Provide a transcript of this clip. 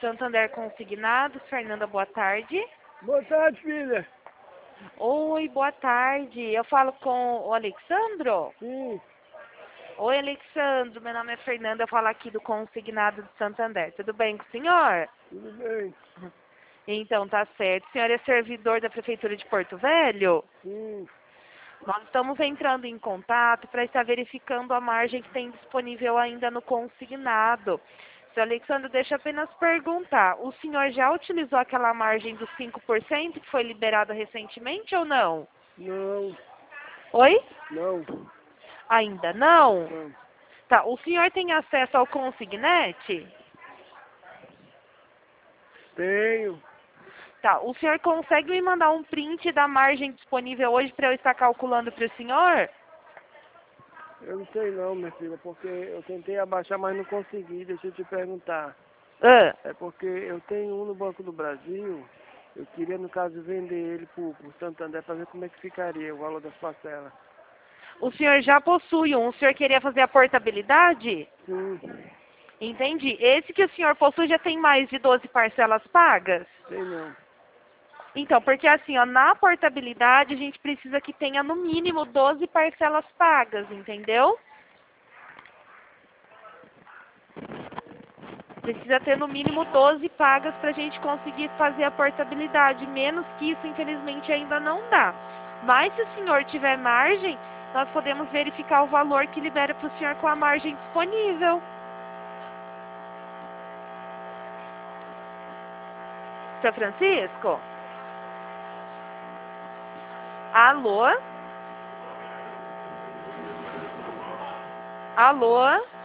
Santander Consignados, Fernanda, boa tarde. Boa tarde, filha. Oi, boa tarde. Eu falo com o Alexandro? Sim, Oi, Alexandro. Meu nome é Fernanda. Eu falo aqui do Consignado de Santander. Tudo bem com o senhor? tudo bem. Então, tá certo. O senhor é servidor da Prefeitura de Porto Velho? Sim, Nós estamos entrando em contato para estar verificando a margem que tem disponível ainda no consignado. Seu Alexandre, deixa eu apenas perguntar. O senhor já utilizou aquela margem dos 5% que foi liberada recentemente ou não? não, Oi? não, Ainda não? não. Tá, o senhor tem acesso ao Consignet? Tenho. Tá, o senhor consegue me mandar um print da margem disponível hoje para eu estar calculando para o senhor? Eu não sei não, minha filha, porque eu tentei abaixar, mas não consegui. Deixa eu te perguntar. Ah, É porque eu tenho um no Banco do Brasil. Eu queria, no caso, vender ele pro Santander para ver como é que ficaria o valor das parcelas. o senhor já possui um, o senhor queria fazer a portabilidade? Sim, Entendi. Esse que o senhor possui já tem mais de 12 parcelas pagas? tem não. Então, porque assim, ó, na portabilidade a gente precisa que tenha no mínimo 12 parcelas pagas, entendeu? Precisa ter no mínimo 12 pagas para a gente conseguir fazer a portabilidade. Menos que isso, infelizmente, ainda não dá. Mas se o senhor tiver margem, nós podemos verificar o valor que libera para o senhor com a margem disponível. Seu Francisco? Alô? Alô?